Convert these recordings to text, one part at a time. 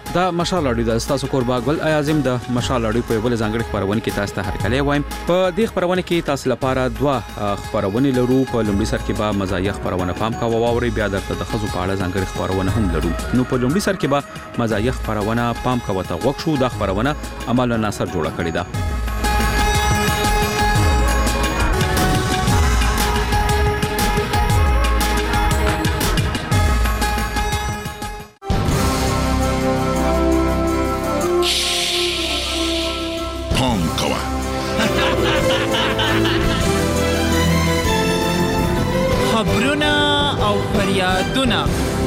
دا مشال اډیو د تاسو کوربا ګل اعظم د مشال اډیو په بل ځانګړي خبرونه کې تاسو ته هرکلی وایم. په دې خبرونه کې تاسو لپاره دوه خبرونه لرو. په لومړي سر کې به مزايا خبرونه پام کا واوري، بیا درته د خزو په اړه ځانګړي خبرونه هم لرو. نو په لومړي سر کې به مزايا خبرونه پام کا وته وښ شو. دا خبرونه عمل ناصر جوړه کړې ده. خبرونه او فریادونه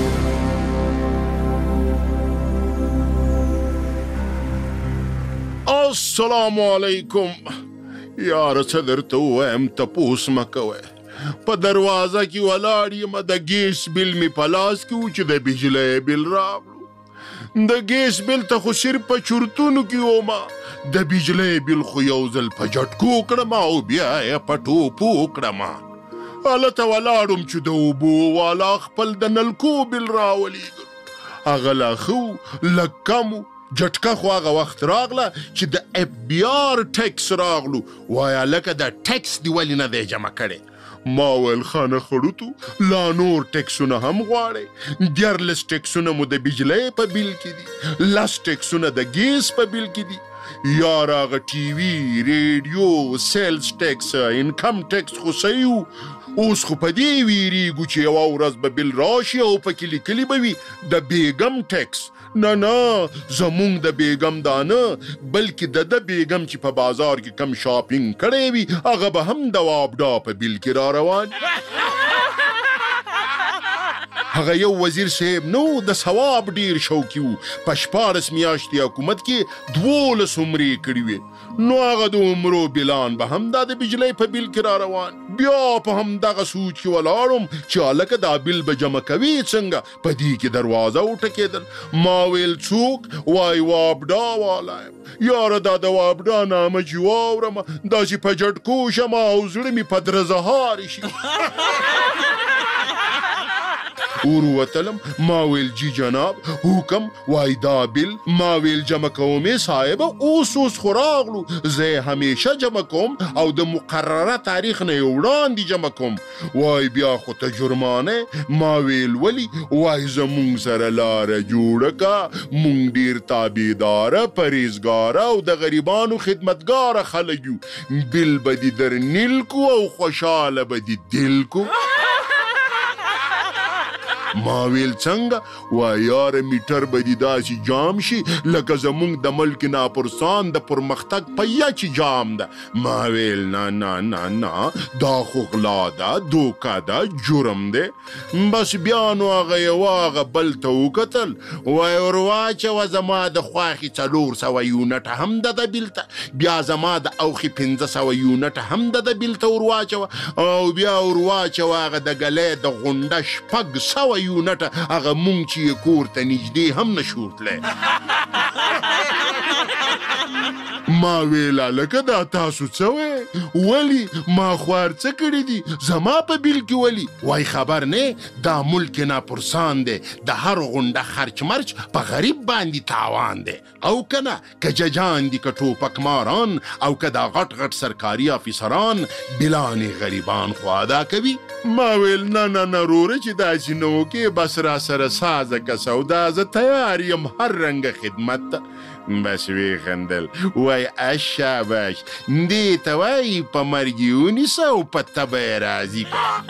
السلام علیکم. یار څه درته ووایم تپوس مه کوئ. په دروازه کې ولاړ یم، د ګیس بل مې په لاس کې و چې د بجلۍ بل راغلو. د ګیس بل ته خو صرف په چورتونو کې ومه، د بجلۍ بل خو یو ځل په جټکو کړم او بیا یې په ټوپو کړم. هلته ولاړم چې د اوبو والا خپل د نلکو بل راولېږل. هغه لا ښه لږ کم و. جټکه خو هغه وخت راغله چې د اف بي آر ټیکس راغلو. وایه لکه د ټیکس دې ولې نه دی جمع کړی؟ ما ویل خانه خړوتو لا نور ټیکسونه هم غواړئ؟ 14 ټیکسونه مو د بجلۍ په بیل کې دي، 10 ټیکسونه د ګیس په بیل کې دي. یار هغه ټي وي، ریډیو، سیلز ټیکس، انکم ټیکس خو صحیح و. اوس خو په دې ویریږو چې یوه ورځ به بل راشي او پکې لیکلي به وي د بیګم ټیکس. نه زمونږ د بیګم دا نه، بلکې د بیګم چې په بازار کې کم شاپینګ کړی وي هغه به هم د وابډا په بیل کې را روان. هغه یو وزیر صاحب نو د ثواب ډیر شوقي و. په 14 میاشتې حکومت کې 12 عمرې کړي وې. نو هغه د عمرو بلان به هم دا د بجلۍ په بیل کې را روان. بیا په همدغه سوچ کې ولاړم چې هلکه دا بیل به جمع کوي څنګه؟ په دې کې دروازه وټکېدل. ما ویل څوک؟ وای وابډا والا یم. یاره دا د وابډا نامه چې واورم داسې په جټکو شم او زړه مې په درزهار شي. وروتلم. ما ویل جی جناب حکم. وای دا بیل. ما ویل جمع کومې صاحبه اوس خو راغلو، زه همیشه جمع کوم او د مقرره تاریخ نه یې وړاندې جمع کوم. وای بیا خو ته جرمانه. ما ویل ولی؟ وای زمونږ سره لاره جوړه کا، مونږ ډیر تابعداره، پرهیزګاره او د غریبانو خدمتګاره خلک یو. بیل به دې در نیل کو او خوشحاله به دې دل کو. ما ویل څنګه؟ وای یاره میټر به دې داسې جام شي لکه زمونږ د ملک ناپرسان د پرمختګ پهیه چې جام ده. ما ویل نه دا خو غلا ده، دوکه ده، جرم ده. بس بیا نو هغه یوه هغه بل ته وکتل. وای ورواچوه زما د خواښې 400 یونټه هم ده د بیل ته، بیا زما د اوښې 500 یونټه هم ده د بیل ته ورواچوه، او بیا ورواچوه هغه د ګلۍ د غونډه 600 یونټه، هغه مونږ چې یې کور ته نږدې هم نشو تلی. ما ویل هلکه دا تاسو څه وی؟ ولي ما خوار څه کړي دي زما په بیل کې ولي؟ وای خبر نه، دا ملک ناپرسان دی، د هر غونډه خرچ مرچ په غریب باندې تاوان دی. او کنه که ججان دي، که ټوپک ماران، او که دا غټ سرکاري افیسران، بلانې غریبان خو ادا کوي. ما ویل نه روره چې داسې نه وکې، بس را سره سازه که سودا، زه تیار یم هر رنګه خدمت ته. بس ویخندل. وای اشاباش دې ته وایي په مرګ یې ونیسه او په تبه یې راضي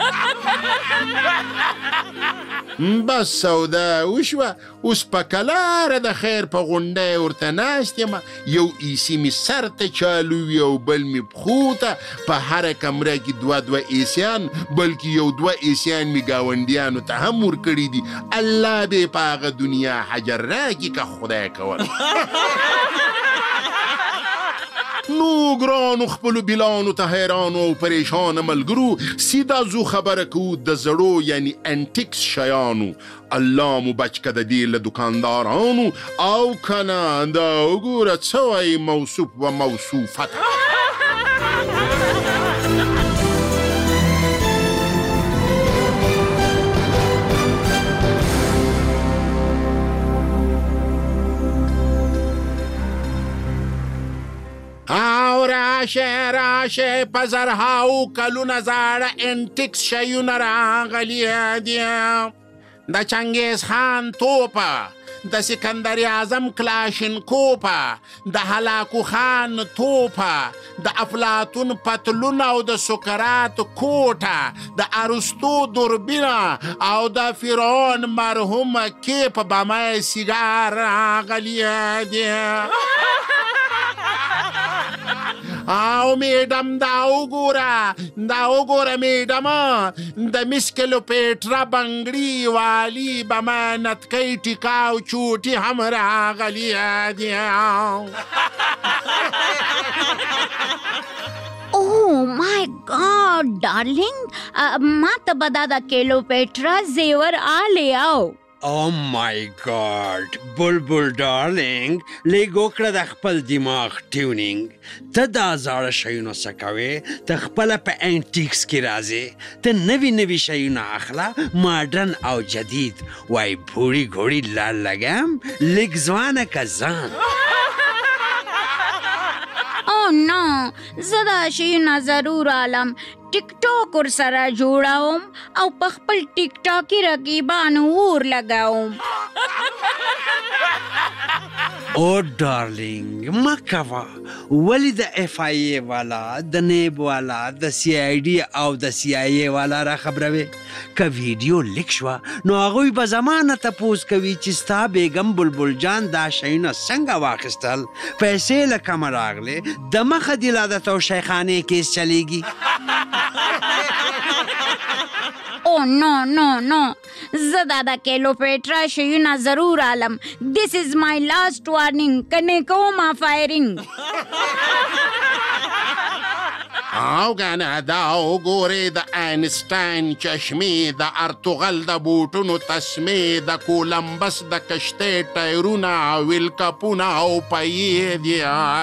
کړه. بس سودا وشوه. اوس په کلاره د خیر په غونډه ورته ناست یم، یو ایسي مې سر ته چالو وي او بل مې پښو ته. په هره کمره کې 2 ایسیان، بلکې یو 2 ایسیان مې ګاونډیانو ته هم ورکړي دي. الله به په هغه دنیا حجر راکړي که خدای کول. نو ګرانو خپلو بلانو ته حیرانو او پریشانه ملګرو، سیده زو خبره کوو د زړو یعنی انټیکس شیانو. الله مو بچ که د دې له دکاندارانو، او کنه دا وګوره څه وایي موصوف و موصوفت. او راشه په زرهاو کلونه زاړه انټیکس شیونه راغلي دي. د چنګیز خان توپه، د سکندر اعظم کلاشینکوپه، د هلاکو خان توپه، د افلاطون پتلون او د سقراط کوټه، د ارسطو دوربینه او د فرعون مرحوم کیپ بمه سیګار راغلي دي. او میډم دا وګوره میډم، د مس کلوپیټرا بنګړي والی بمه نتکۍ ټیکاو چوټي هم راغلي دي. Oh my God, darling! ما ته به دا د کلوپیټرا زیور آلی او. او مای ګاډ بلبل ډارلینګ، لږ وکړه د خپل دماغ ټیونینګ. ته دا زاړه شیونه څه کوې؟ ته خپله په انټیکس کې راځې، ته نوي شیونه اخله، ماډرن او جدید. وای بوړي ګوړي لال لګم، لږ ځوانه که ځان. او نو، زه دا شیونه ضرور آلم. ټیک ټاک ورسره جوړوم او په خپل ټیک ټاکي رقیبانو اور لګوم. او ډارلینګ مه کوه، ولې د اف آی ای والا، د نیب والا، د سی آی ډي او د سی آی ای والا را خبروي؟ که ویډیو لیک شوه نو هغوی به زما نه تپوس کوي چې ستا بیګم بلبل جان دا شیونه څنګه واخیستل، پیسې له کمه راغلې، د مخه دې لا د توشیخانې کیس چلیږي. او نو زه دا د کلوپیټرا شیونه ضرور آلم. This is my last warning. کنې کومه فایرینګ. او کنه دا وګورې د آینسټاین چشمې، د ارتغل د بوټونو تسمې، د کولمبس د کشتۍ ټایرونه، ویل کپونه او پیې دي.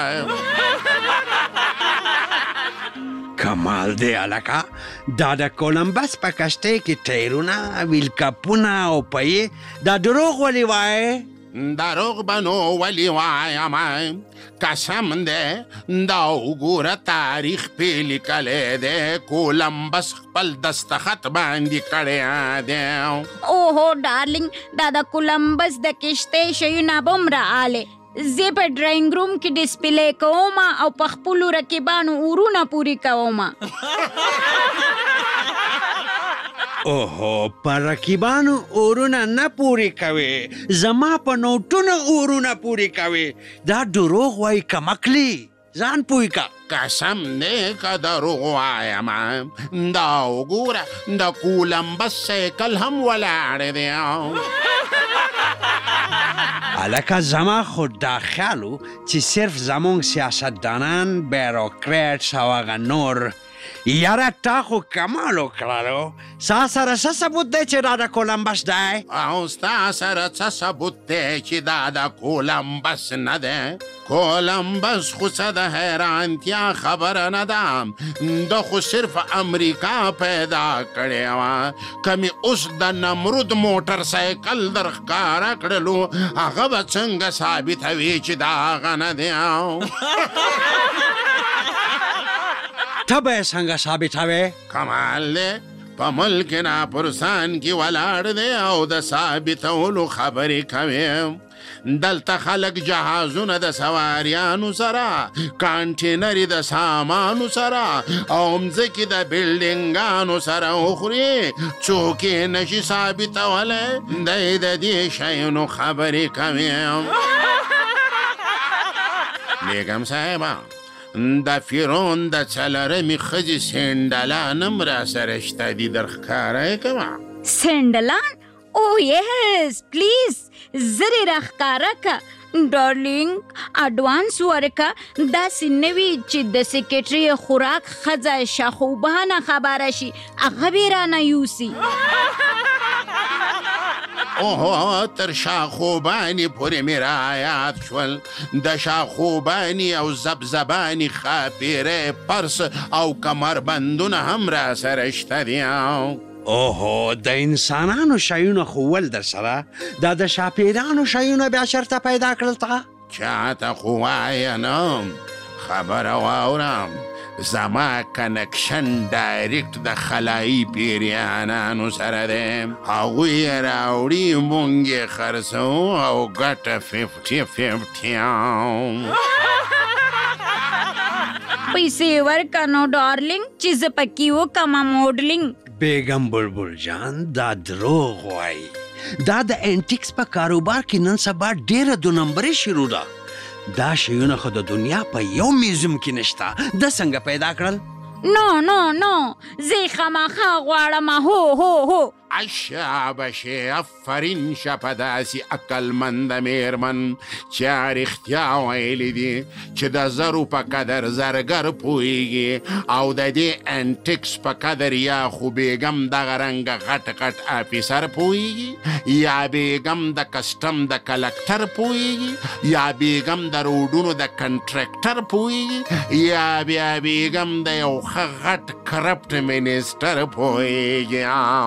کمال دی الکا، دا د کولمبس په کشتۍ کې ټایرونه، ویل کپونه او پیې، دا دروغ ولې وایې؟ دروغ به نو ولې وایم، قسم دی دا وګوره تاریخ پې لیکلی دی، کولمبس خپل دستخط باندې کړی دی. اوهو ډارلینګ، دا د کولمبس د کشتۍ شیونه به هم راغلې. زه په ډراینګ روم کې ډسپلی کوم او په خپلو رقیبانو اورونه پورې کوم. اوهو، په رقیبانو اورونه نه پورې کوې، زما په نوټونو اورونه پورې کوې. دا دروغ وایي کمکلي، ځان پوی کا. قسم دی که دروغ وایم، دا وګوره د کولمبس سایکل هم ولاړ دی. الکه زما خود دا خیالو چې صرف زمونږ سیاستدانان، بیروکریټس او هغه نور. یاره تا خو کمال وکړلو، ستا سره څه ثبوت دی چې دا د کولمبس دی؟ او ستا سره څه ثبوت دی چې دا د کولمبس نه دی؟ کولمبس خو څه د حیرانتیا خبره نه ده، ده خو صرف امریکا پیدا کړې وه. که مې اوس د نمرود موټر سایکل در ښکاره کړلو، هغه به څنګه ثابتوي چې دا هغه نه دی؟ ته به یې څنګه ثابتوې؟ کمال دی په ملک ناپرسان کې ولاړ دی او د ثابتولو خبرې کوي. دلته خلک جهازونه د سواریانو سره، کانټینري د سامانو سره او مځکې د بلډینګانو سره وخوري، څوک یې نشي ثابتولی. دی د دې شیانو خبرې کوي. بیګم صاحبه، د فرعون د څلرمې ښځې سینډلان هم را سره شته دي، در ښکاره یې کوه. سینډلان؟ او یس پلیز زری راښکاره که. ډارلینګ اډوانس ورکه، داسې نه وي چې د سیکرټري خوراک ښځه شاخوبانه خبره شي، هغه به یې رانه یوسي. اوهو، تر شاخوباني پورې مې رایاد شول. د شاخوباني او زبزباني خاپیرې، پرس او کمربندونه هم را سره شته دي. اوهو، د انسانانو شیونه خو ول در سره، دا د شاپیرانو شیونه بیا چېرته پیدا کړل تا؟ چاته خو وایه نه، خبره واورم زما کنکشن ډایرکټ د خلایي پیریانانو سره دی هغوی یې راوړي مونږ یې خرڅو او ګټه 50-50 پیسې ورکه نو ډارلینګ چې زه پکې وکړمه موډلینګ. بیگم بلبل جان دا دروغ وایي. دا د انټیکس په کاروبار کې نن سبا ډیره 2 نمبرې شروع ده. دا شیونه خو د دنیا په یو میوزیم کې نشته. د څنګه پیدا کړل؟ نو زه خامخا غواړم. هو شاباشي افرین شه په داسې عقلمنده میرمن چې رښتیا ویلي دي چې د زرو په قدر زرګر پوهیږي او د دې انټیکس په قدر یا خو بیګم دغه رنګه غټ افیسر پوهیږي یا بیګم د کسټم د کلکټر پوهیږي یا بیګم د روډونو د کنټراکټر پوهیږي یا بیا بیګم د یو ښه غټ کرپټ منسټر پوهیږي.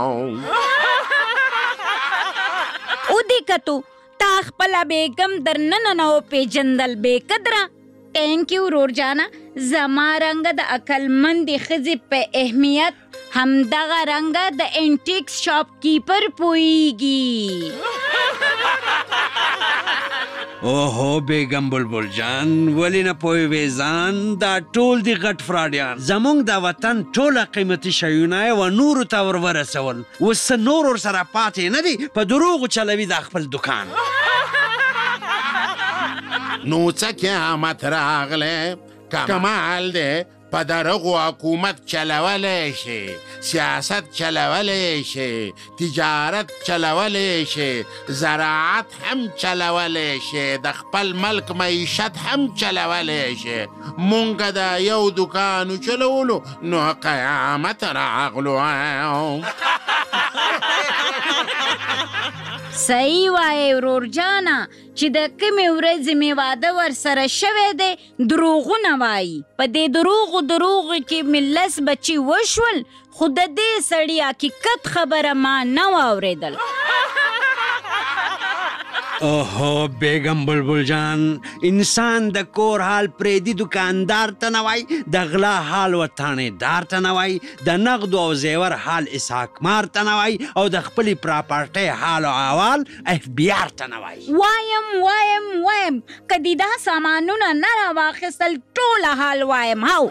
او دې کتو تا خپله بیګم در ننه نه وپېژندل بې قدره. تینک یو ورور جانه. زما رنګه د عقلمندې ښځې په اهمیت همدغه رنګه د انټیکس شاپ کیپر پوهیږي. اوهو بیگم بلبل جان ولی نه پوهیږې ځان دا ټول دي غټ فراډیان. زمونږ د وطن ټوله قیمتي شیونه یې و نورو ته ور ورسول. اوس څه نور ورسره پاتې نه دي په دروغو چلوي دا خپل دکان. نو څه قیامت راغلی کمال دی په دغو حکومت چلولی شي سیاست چلولی شي تجارت چلولی شي زراعت هم چلولی شي د خپل ملک معیشت هم چلولی شي. مونږ د یو دکانو چلولو نو قیامت راغلو. صحیح وایې ورور جانه چې د کمې ورځې مې واده ورسره شوی دی دروغونه وایي. په دې دروغو کې مې 10 بچي وشول خو د دې سړي حقیقت خبره ما نه واورېدل. اوهو بیگم بلبل جان انسان د کور حال پریدي دکاندار ته نه وایي د غلا حال وطانېدار ته نه وایي د نغدو او زیور حال اسحاقمار ته نه وایي او د خپلې پراپرټۍ حال او احوال FBI ته نه وایي. وایم که دې دا سامانونه نه راواخیستل ټوله حال وایم. هو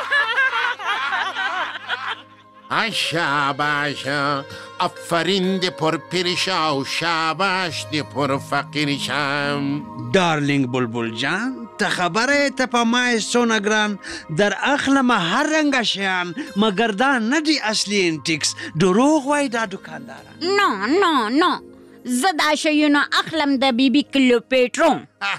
شاباش افرین دی پر پیرشا و شاباش دی پر فقیرشم. ډارلینګ بلبل جان ته خبره ته په ما څونه ګران در اخلمه هر رنګه شیان مګر دا نه دي اصلي انټیکس. دروغ وایي دا دکانداره. نو زه دا شیونه اخلم د بیبي کلوپیټرو.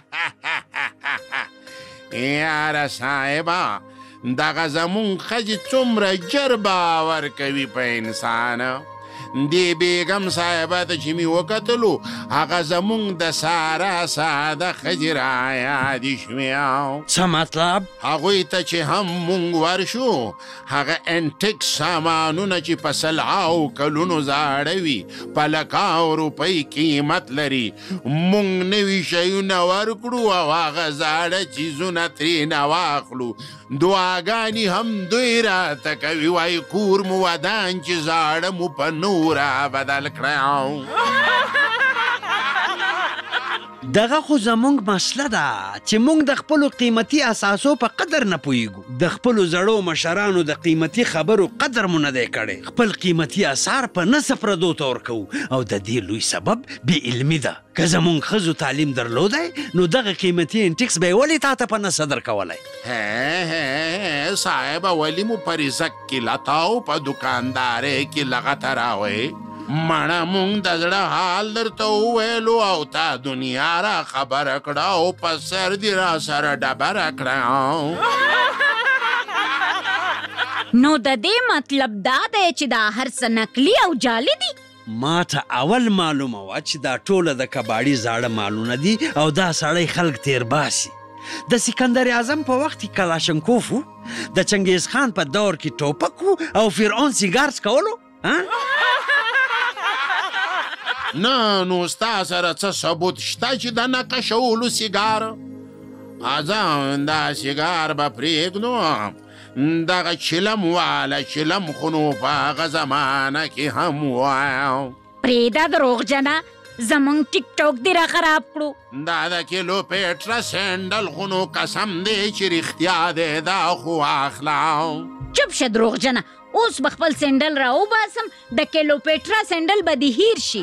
یاره صاحبه دغه زمون ښځې څومره ژر باور کوي په انسان. دې بیګم صاحبه ته چې مې وکتلو هغه زمونږ د ساره ساده ښځې رایادې شوې. څه مطلب؟ هغوی ته چې هم مونږ ورشو هغه انټیکس سامانونه چې په 100 کلونو زاړه وي په لکاو روپۍ قیمت لري مونږ نوي شیونه ورکړو او هغه زاړه چیزونه ترېنه واخلو. دعاګانې هم دوی راته کوي وایي کور مو ودان چې زاړه مو په نوره بدل کړی. دغه خو زمونږ مسله ده چې مونږ د خپلو قیمتي اساسو په قدر نه پوهیږو. د خپلو زړو مشرانو د قیمتي خبرو قدر مو نه دی کړی. خپل قیمتي اثار په نصف پردو ته ورکوو او د دې لوی سبب بې علمي ده. که زمونږ ښځو تعلیم درلودی نو دغه قیمتي انټیکس به یې ولې تا ته په نسه درکولی؟ صاحبه ولې مو په رزق کې لتاو په دکاندارۍ کې لغته راوئ. مړه مونږ د زړه حال درته وویلو او تا دنیا را خبره کړه او په سر دې را سره ډبره کړه. نو د دې مطلب دا دی چې دا هر څه نقلي او جعلي دي؟ ما ته اول معلومه وه چې دا ټوله د کباړي زاړه مالونه دي او دا سړی خلک تیر باسي. د سکندر اعظم په وخت کې کلاشنکوف و، د چنګیز خان په دور کې ټوپک و او فرعون سیګار څکولو. نه نو ستا سره څه ثبوت شته چې د نقشولو سیګار؟ ازان دا سیگار به پریږدو دغه چلم والا چلم خو نو په هغه زمانه کې هم وایم. پرېږده دروغجنه زمونږ ټیک ټاک دې را خراب کړو. دا د کیلو پیټرا سینډل خو نو قسم دی چې رښتیا دی دا خو اخلا. چپ شه دروغجنه، اوس به خپل سینډل را وباسم، د کیلوپیټرا سینډل به دې هیر شي.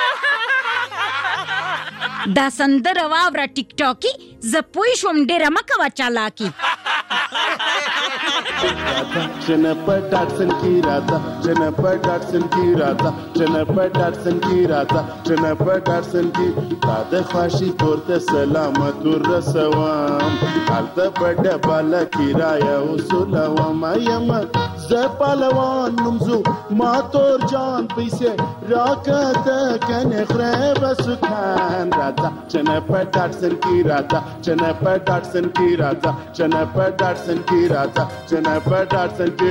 دا سندره واوره ټیک ټاکي، زه پوه شوم ډېره مه کوه چالاکي. Jennifer Dodson की राजा Jennifer Dodson की राजा Jennifer Dodson की राजा Jennifer Dodson की दादा फाशी तोरते सलामत रसवाम हालत बड़ बाला किराया उसूलवाम यम زپالوان نمزو ما تور جان پیسه راکت کنه خراب سکان راتا Jennifer Dodson کی راتا Jennifer Dodson کی راتا Jennifer Dodson کی راتا Jennifer Dodson کی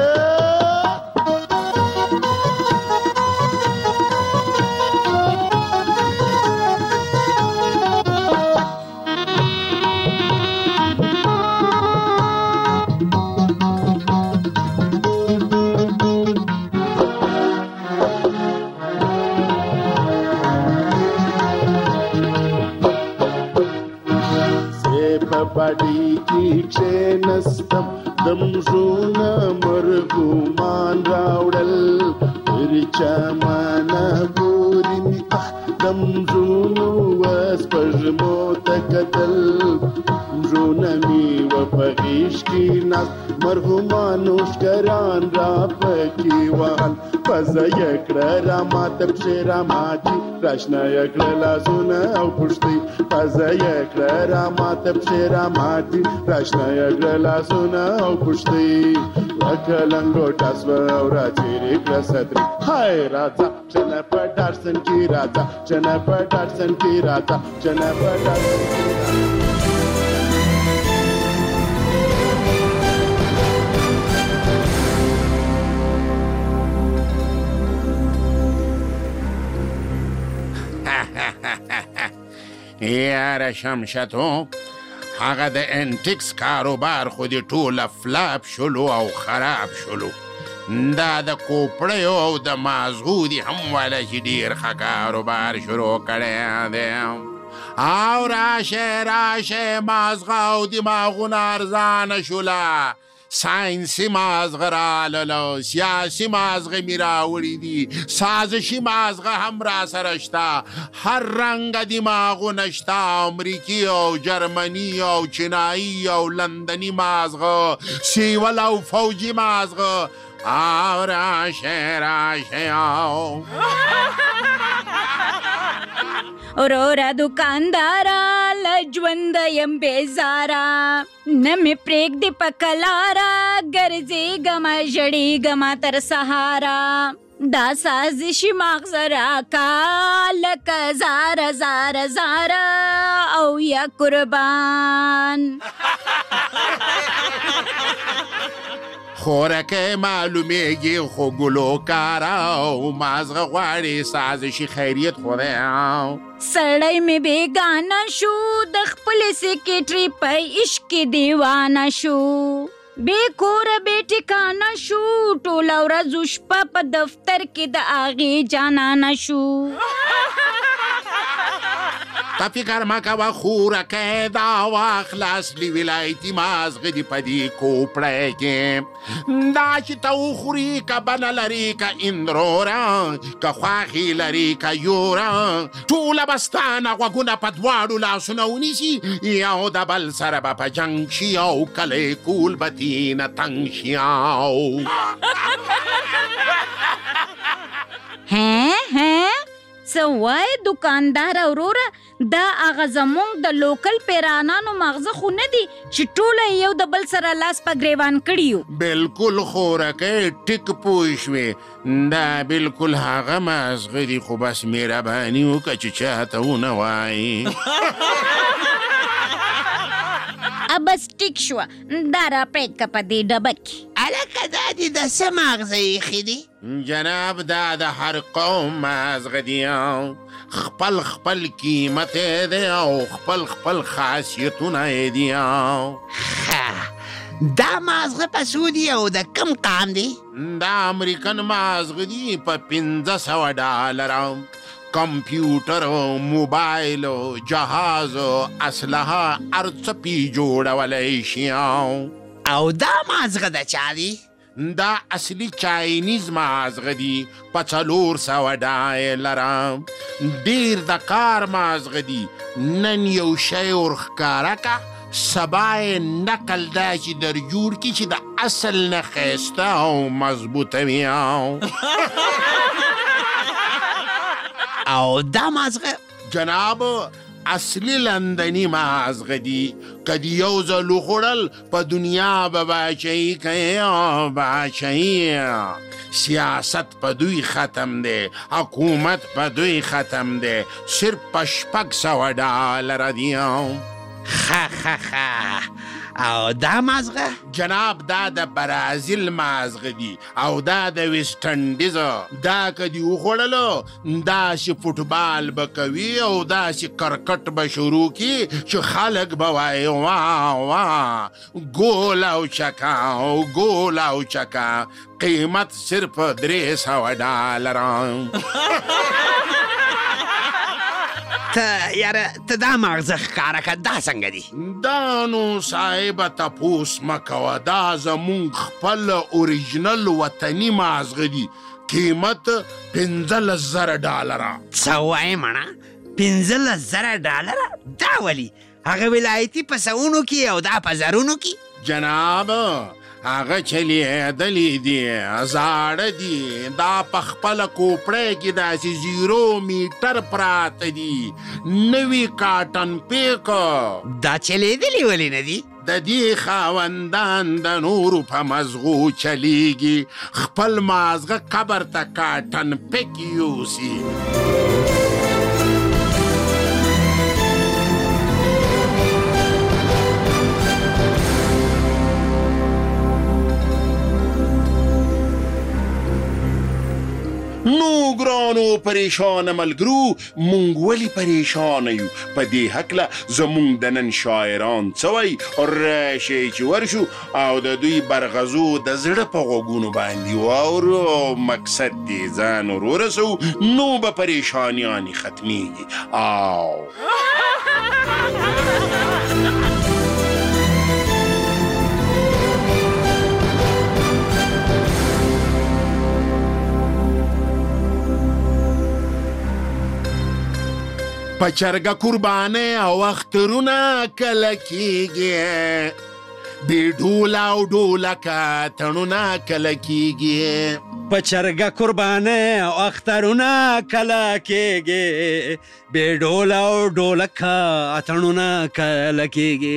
बाडी की ट्रेनस्तम दमजून मरगुमान रावडल रिचमान बोरिनी दमजून वस्पजमो तकतल जूनमी वपगिश की नास मरगुमानुश करान रापकी वाहन फजयकड़ा रामात बशेरा माची راشنایکړه لاسونه او پښتۍ فضایکړه راماته پښې راماتي راشنایکړه لاسونه او پښتۍ لکه لنګوټه سوه او راچیرې کړه ستري های راځه Jennifer Dodson کی راځه Jennifer Dodson کی راځه Jennifer Dodson کی راځه یاره شمشتو هغه د انټیکس کاروبار خو دې ټوله فلاپ شلو او خراب شلو. دا د کوپړیو او د مازغو دي هم والا چې ډېر ښه کاروبار شروع کړی دی. او راشه مازغه او دماغونه ارزانه شوله. ساینسي مازغه رالله، سیاسي مازغه مې راوړي دي، سازشي مازغه هم را سره شته، هر رنګه دماغونه شته، امریکي او جرمني او چینایي او لندني مازغه، سیول او فوجي مازغه. او راشه او اورورا دکاندارا لجوند یم بیزارا نمی پریږدي په کلارا ګرځېږمه ژړېږمه تر سهارا دا سازشي مغز راکا لکه زاره زاره زاره او یا قربان. خورکه معلومیږي خو ګلوکاره او مازغه غواړي سازشي خیریت خوري. سړی مې بیګانه شو د خپل سیکریټري په عشق کې دیوانه شو، بې کوره بې ټکانه شو، ټوله ورځ شپه په دفتر کې د هغې جانانه شو. ته فکر مه کوه خورکه دا واخله اصلي ولایتي مازغه دي په دې کوپړی کې. دا چې ته وخوري که بنه لري که اندروره که خواښې لري که یوره ټوله به ستانه غوږونه په دواړو لاسونه ونیسي یو د بل سره به په جنګ شي او کله یې کول به تینه تنګ شي. څه وایې دوکاندار وروره، دا هغه زموږ د لوکل پیرانانو مغزه خو نه دي چې ټوله یو د بل سره لاس په ګریوان کړي یو. بلکل خورکه ټیک پوه شوې، دا بلکل هغه مازغه دي خو بس مهرباني وکړه چې چاته ونه وایي. ابه بس ټیک شوه دا را پرېږده په دې ډبه کې. هلکه دا دې د څه ماغزه ایښي دي؟ جناب دا د هر قوم مازغه دي خپل خپل قیمت دی او خپل خپل خاصیتونه یې دي. دا مازغه په څو دي او د کوم قام دی؟ دا امریکن مازغه دي په 500 ډالره. کمپیوټر، موبایل، جهاز، اسلحه هر څه پې جوړولی شي. او دا مازغه د چا دی؟ دا اصلي چاینیز مازغه دي په 400 ډالره. ډېر د کار مازغه دي. نن یو شی ورښکاره که سبا یې نقل دا چې در جوړ کړي چې د اصل نه ښایسته او مضبوطه وي. او دا مازغه جناب اصلي لندني مازغه دي. که د یو ځل وخوړل په دنیا به باچهي کوي او باچهي. سیاست په دوی ختم دی، حکومت په دوی ختم دی. صرف په 600 ډالره دي. او دا مازغه؟ جناب دا د برازیل مازغه دي او دا د ویسټ انډیز. دا که دې وخوړلو داسې فوټبال به کوي او داسې کرکټ به شروع کړي چې خلک به وایي واه واه ګول او چکه او ګول او چکه. قیمت صرف 300 ډالره. ته دا مغزه ښکاره که دا څنګه دي؟ دا نو صاحبه تپوس مه کوه. دا زمونږ خپل اوریجنل وطني مازغه دي. قیمت 15,000 ډالره. څه وایې مړه؟ 15,000 ډالره؟ دا ولي؟ هغه ولایتي په سوونو کې او دا په زرونو کې؟ جناب هغه چلیدلی دي، زاړه دي. دا په خپله کوپړی کې داسې 0 میټر پراته دي. نوي کاټن پیک. دا چلیدلی ولې نه دي؟ د دې خاوندان د نورو په مزغو چلیږي. خپل مازغه قبر ته کاټن پیک یوسي. نو ګرانو پریشان ملګرو مونږ ولې پریشانه یو؟ په دې هکله زمونږ د نن شاعران څه وایي؟ راشئ چې ورشو او د دوی برغزو د زړه په غوږونو باندې واورو او مقصد دې ځان ور ورسو نو به پریشانیانې ختمیږي. او په چرګه قربانه او اخترونه کله کیږي. بې ډوله او ډولکه تڼونه کله کیږي. په چرګه قربانه او اخترونه کله کیږي. بې ډوله او ډولکه اتڼونه کله کیږي.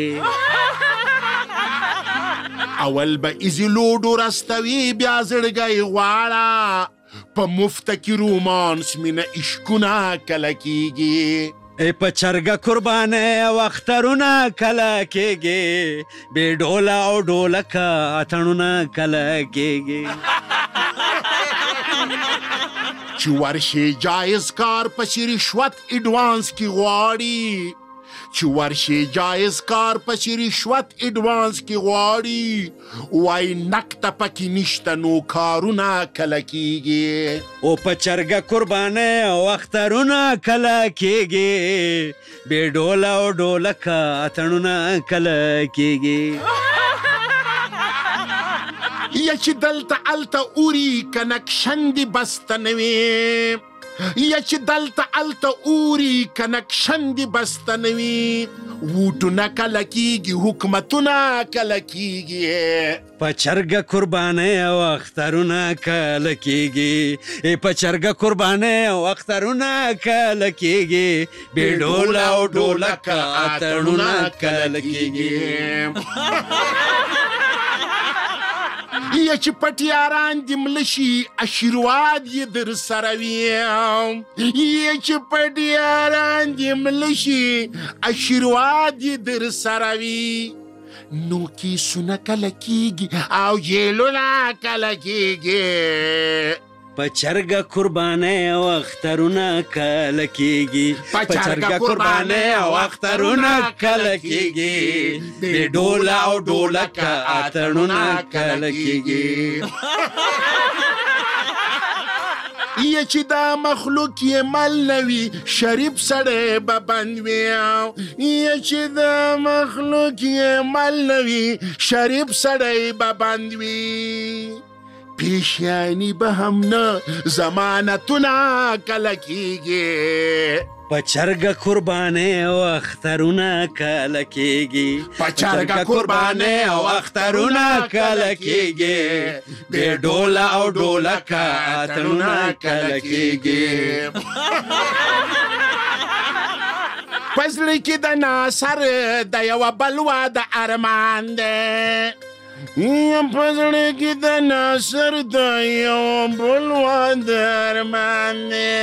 اول به ایزي لوډو رستوي بیا زړګی غواړه. په مفته کې رومانس مینه عشقونه کله کیږي. په چرګه قربانه او اخترونه کله کیږي. بې ډوله او ډولکه اتڼونه کله کیږي. چې ورشي جایز کار پسې رشوت اډوانس کې غواړي. چې ورشي جایز کار پسې رشوت اډوانس کې غواړي. وای نقطه پکې نشته نو کارونه کله کیږي. او په چرګه قربانه او اخترونه کله کیږي. بې ډوله او ډولکه اتڼونه کله کیږي. یا چې دلته الته اوري کنکشن دې بسته نه وي. یا چې دلته الته اوري کنکشن دې بسته نه وي. ووټونه کله کیږي حکومتونه کله کیږي. په چرګه قربانه او اخترونه کله کیږي. په چرګه قربانه او اخترونه کله کیږي. بې ډوله او ډولکه اتڼونه کله کیږي. یا چې پټیاران دې مړه شي آشیرواد یې در سره وي. یا چې پټیاران دې مړه شي آشیرواد یې در سره وي. نو کیسونه کله کیږي او جیلونه کله کیږي په چرګه قربانۍ او اخترونه کله کیږي په چرګه قربانۍ او اخترونه کله کیږي د ډول او ډولک اتڼونه کله کیږي یا چې دا مخلوق یې مل نوي شریف سړی به بند وي یا چې دا مخلوق یې مل نوي شریف سړی به بند وي پیشیانی به هم نه ضمانتونه کله کیږي په چرګه قربانۍ او اخترونه کله کیږي په چرګه قربانۍ او اخترونه کله کیږي بې ډوله او ډولک اتڼونه کله کیږي په زړه کې د ناصر د یوه بلوا د ارمان دی په زړه کې د ناصر د یوه بلوا د ارمان دی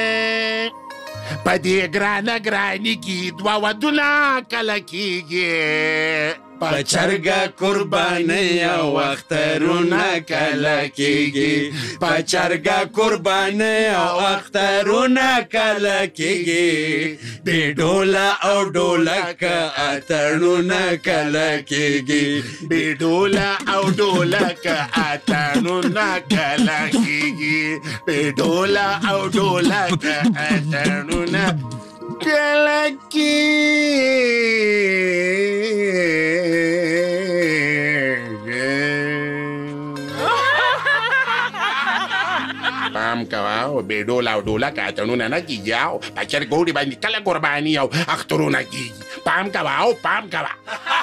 په دې ګرانه ګراني کې دوه ودونه کله کیږي په چرګه قربانۍ او اخترونه کله کیږي په چرګه قربانۍ او اخترونه کله کیږي بې ډوله او ډولک اتڼونه کله کیږي بې ډوله او ډولک اتڼونه کله کیږي بې ډوله او ډولک اتڼونه کله پام کوه او بې ډوله او ډولک اتڼونه نه کیږي او په چرګوړي باندې کله قرباني او اخترونه کیږي پام کوه او پام کوه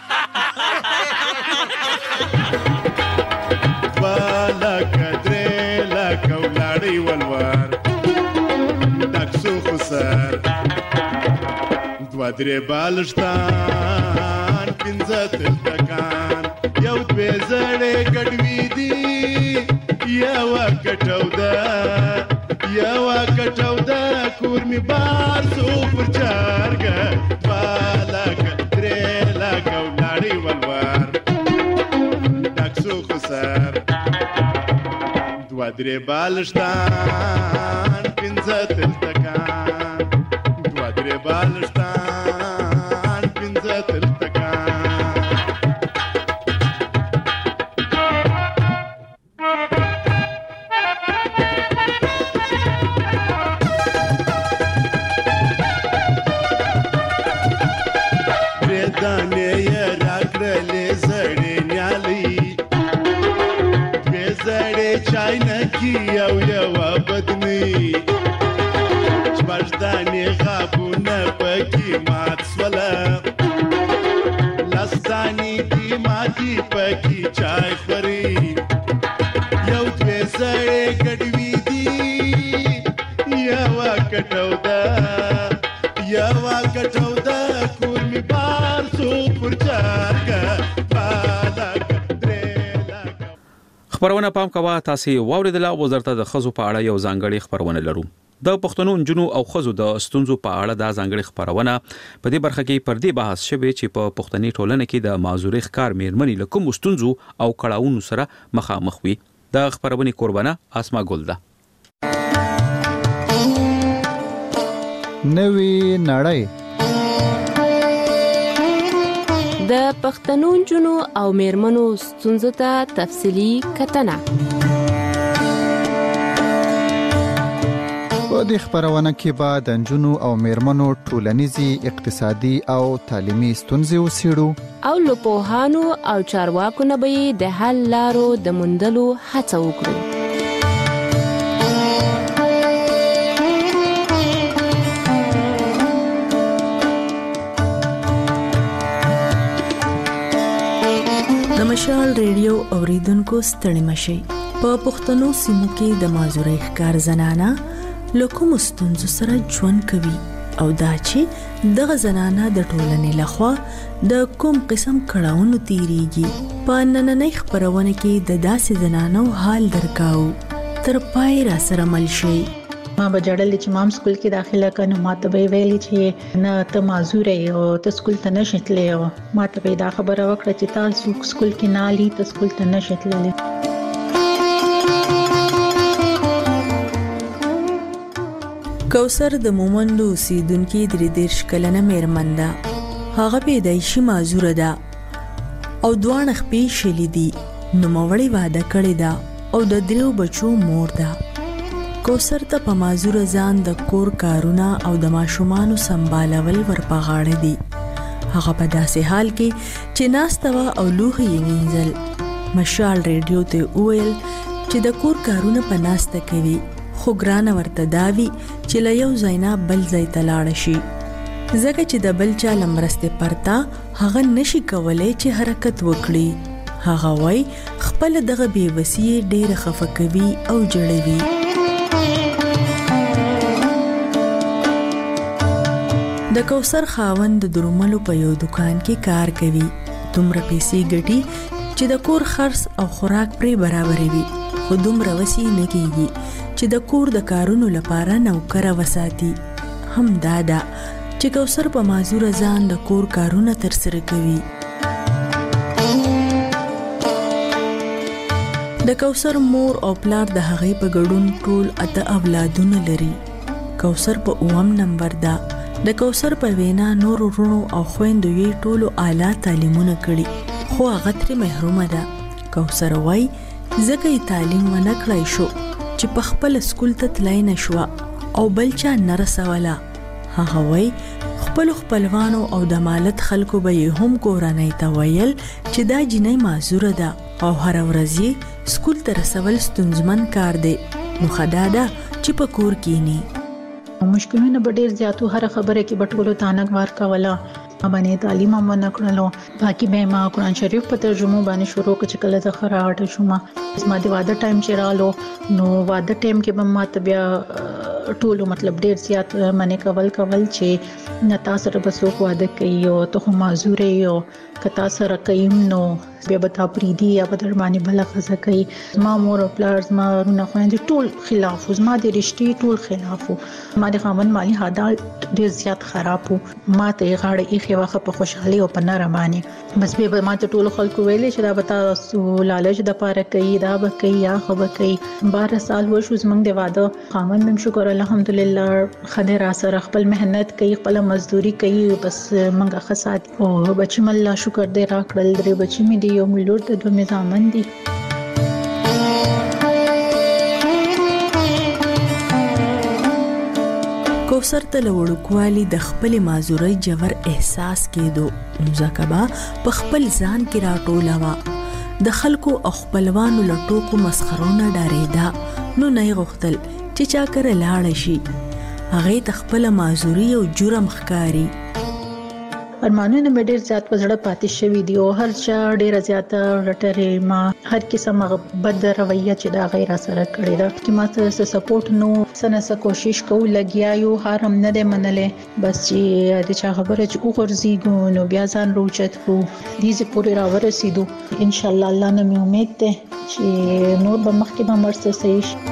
دوه لکه درې لکه ولاړې ولور ډک سو خو سر دوه درې بالشتان پنځه تلتکان یو دوې زړې ګډوي دي یوه کټو ده کور مې بار سو پر چارګه دوه لکه درې لکه ولاړې ولور ډک سو خو سر دوه درې بالشتان پنځه تلتکان دوه درې بالشتان پنځه تلتکان درې دانې یې راکړلې زړې نیالۍ دوې زړې چاینکي او یوه بدنۍ شپږ دانې غابونه پکې مات سوله لس دانې دي ماتې پکې چای خوري یو دوې زړې ګډوي دي یوه کټو ده کور مې بار سو پر چارګه خبرونه پام کوه تاسو واوریدله وزارت د خزو په اړه یو ځانګړي خبرونه لرو د پښتنو نجونو او خزو د ستونزو په اړه دا ځانګړي خبرونه په دې برخه کې پر دې بحث شوه چې په پښتني ټولنه کې د معذوري ښکار میرمنې له کوم ستونزو او کړاوونو سره مخامخ وي د خبرونه قربانه اسما ګل ده نوې نړۍ د پښتنو نجونو او میرمنو ستونزو ته تفصیلی کتنه په دې خبرونه کې به د نجونو او میرمنو ټولنیزي اقتصادي او تعلیمي ستونزې وڅېړو او له پوهانو او چارواکو نه به د حل لارو د موندلو هڅه وکړو مشال ریډیو اوریدونکو ستړي مشي په پښتنو سیمو کې د معذوري ښکار زنانه لکه مستونزو سره ژوند کوي او دا چې دغه زنانه د ټولنې لخوا د کوم قسم کړهونو تیریږي په نننۍ خبرونه کې د داسې زنانو حال درکاو تر پای را سره مل شي ما به جړل چې مام سکول کې داخله کنه ما ته ویلي چې نه ته معذور یې او ته سکول ته نشتلې او ما ته دا خبره وکړه چې تاسو سکول کې نه لې ته سکول ته نشتلې. کوثر د مومندو اوسیدونکې 33 کلنه میرمن ده. هغه پیدایشي معذوره ده او دوه خپې شلې دي. نوموړې واده کړې ده او د 3 بچو مور ده. کوثر ته په معذوره ځان د کور کارونه او د ماشومانو سمبالول ورپغاړې دي. هغه په داسې حال کې چې ناسته وه او لوښي یې وینځل. مشال ریډیو ته وویل چې د کور کارونه په ناسته کوي خو ګرانه ورته داوي چې له یو ځای نه بل ځای ته لاړه شي ځکه چې د بل چا له مرستې پرته هغه نشي کولی چې حرکت وکړي. هغه وایي خپله دغه بېوسي یې ډېره خفه کوي او جړوي. د کوثر خاوند د دروملو په یو دکان کې کار کوي. دومره پیسې ګټي چې د کور خرڅ او خوراک پرې برابروي خو دومره وسې نه کېږي چې د کور د کارونو لپاره نوکره وساتي. هم دا ده چې کوثر په معذوره ځان د کور کارونه ترسره کوي. د کوثر مور او پلار د هغې په ګډون ټول 8 اولادونه لري. کوثر په 9 نمبر ده. د کوثر په وینا نور ورونو او خویندو یې ټولو اعلی تعلیمونه کړي خو هغه ترې محرومه ده. کوثر وایي ځکه یې تعلیم ونه کړی شو چې په خپل سکول ته تلای نشوه او بل چا نه رسوله. هغه وایي خپلو خپلوانو او د مالت خلکو به یې هم کورنۍ ته ویل چې دا جینۍ معذوره ده او هره ورځ یې سکول ته رسول ستونزمن کار دی. نو ښه دا ده چې په کور کینی. مشکلونه به ډېر زیاتو. هر خبره کې به ټولو تانګ وار کوله. باندې تعلیم هم نه کړلو. باقي به ما قرآن شریف په ترجمه باندې شروع کړ چې کله زه خراټ شوم. زما د واده ټایم چې رالو نو واده ټایم کې به ما ته بیا ټولو مطلب ډېر زیات منې کول چې نه تاسو سره به څوک واده کوي او ته خو معذور یې او که تاسو سره کوي نو بیا به تا پریدي یا به در باندې بله ښځه کوي. زما مور او پلار زما وروڼه خویندې ټول خلاف وو. زما د رشتې ټول خلاف وو. زما د خاوند مالي حالات ډېر زیات خراب وو. ما ته یې غاړه ایښې وه په خوشحالۍ او په نره باندې. بس بیا به ما ته ټولو خلکو ویلې چې دا به تاسو لالچ دپاره کوي دا به کوي یا خو به کوي. 12 سال وشو زموږ د واده. خاوند هم شکر الحمدلله ښه دی راسره خپل محنت کوي خپله مزدوري کوي. بس موږ ښه ساتي او بچي مې الله شکر دی راکړل. 3 بچي مې دي. یو مې لور د 2 مې زامن دي. کوثر ته له وړوکوالي د خپلې معذورۍ ژور احساس کېدو نو ځکه به په خپل ځان کې راټوله وه. د خلکو او خپلوانو له ټوکو مسخرو نه ډارېده نو نه یې غوښتل چې چا کره لاړه شي. هغې ته خپله معذوري او جرم ښکاري. ارمانونه مې ډېر زیات په زړه پاتې شوي دي او هر چا ډېره زیاته رټرې ما هر قسم بد رویه چې دا غیر سره کړې ده چې ما ته سپورټ نو څه کوشش کوو لګیا یو هر هم نه دی منلې. بس چې د چا خبره چې وغورځېږو نو بیا ځان روچت کړو دې پورې راورسېدو. انشاءالله الله نه مې امید دی چې نور به مخکې به مرسته صحیح شي.